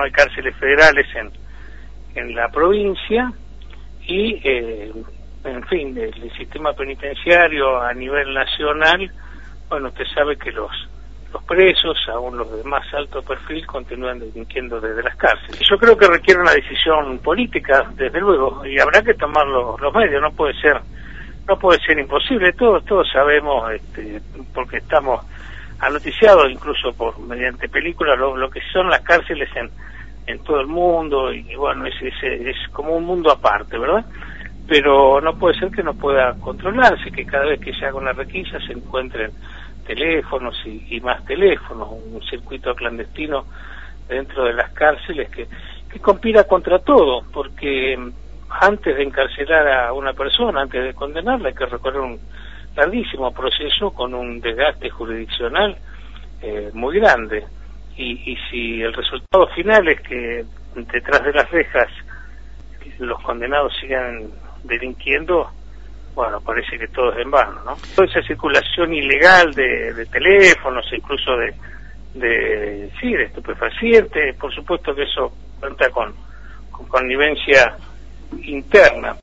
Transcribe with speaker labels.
Speaker 1: no hay cárceles federales en la provincia y, en fin, el sistema penitenciario a nivel nacional, bueno, usted sabe que los presos, aún los de más alto perfil, continúan delinquiendo desde las cárceles. Yo creo que requiere una decisión política, desde luego, y habrá que tomar los medios, no puede ser imposible, todos sabemos, porque estamos anoticiados incluso mediante películas, lo que son las cárceles en todo el mundo, y bueno, es como un mundo aparte, ¿verdad? Pero no puede ser que no pueda controlarse, que cada vez que se haga una requisa se encuentren teléfonos y más teléfonos, un circuito clandestino dentro de las cárceles que conspira contra todo, porque antes de encarcelar a una persona, antes de condenarla, hay que recorrer un larguísimo proceso con un desgaste jurisdiccional muy grande, y si el resultado final es que detrás de las rejas los condenados sigan delinquiendo, bueno, parece que todo es en vano, ¿no? Toda esa circulación ilegal de teléfonos, incluso de estupefacientes, por supuesto que eso cuenta con connivencia interna.